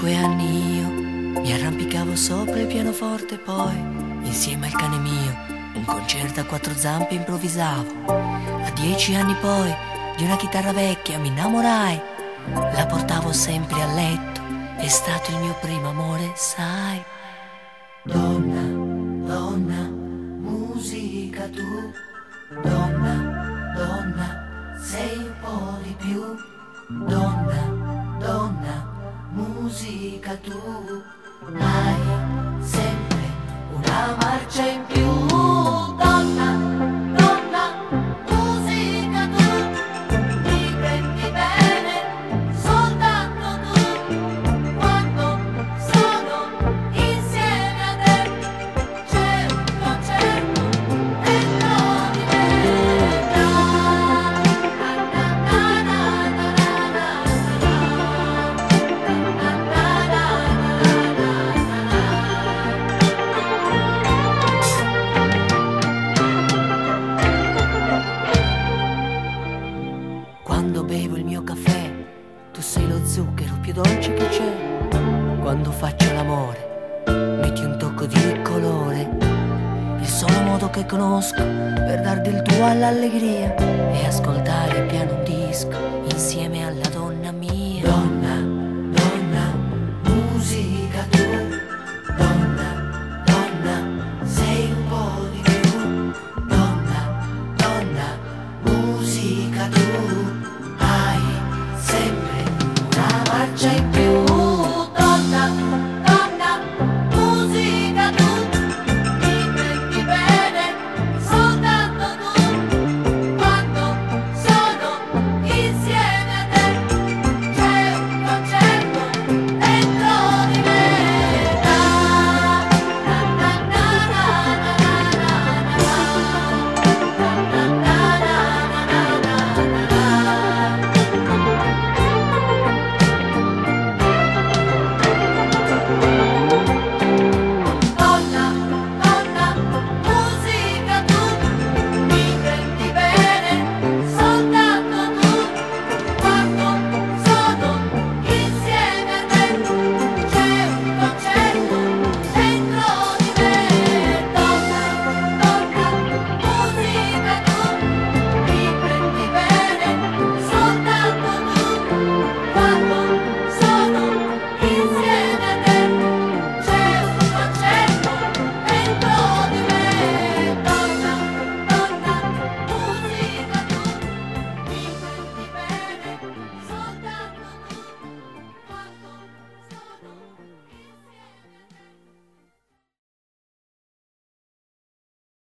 5 anni io mi arrampicavo sopra il pianoforte, poi insieme al cane mio un concerto a 4 zampe improvvisavo. A 10 anni poi di una chitarra vecchia mi innamorai, la portavo sempre a letto, è stato il mio primo amore, sai. Donna, donna, musica tu, donna, donna, sei un po' di più. Donna, donna, musica tu, hai sempre una marcia in più. Donna, donna, musica tu, ti prendi bene soltanto tu. Quando sono insieme a te c'è un concerto dentro di me. Quando bevo il mio caffè, tu sei lo zucchero più dolce che c'è. Quando faccio l'amore, metti un tocco di colore. Il solo modo che conosco per dar del tuo all'allegria è ascoltare piano un disco insieme alla donna mia.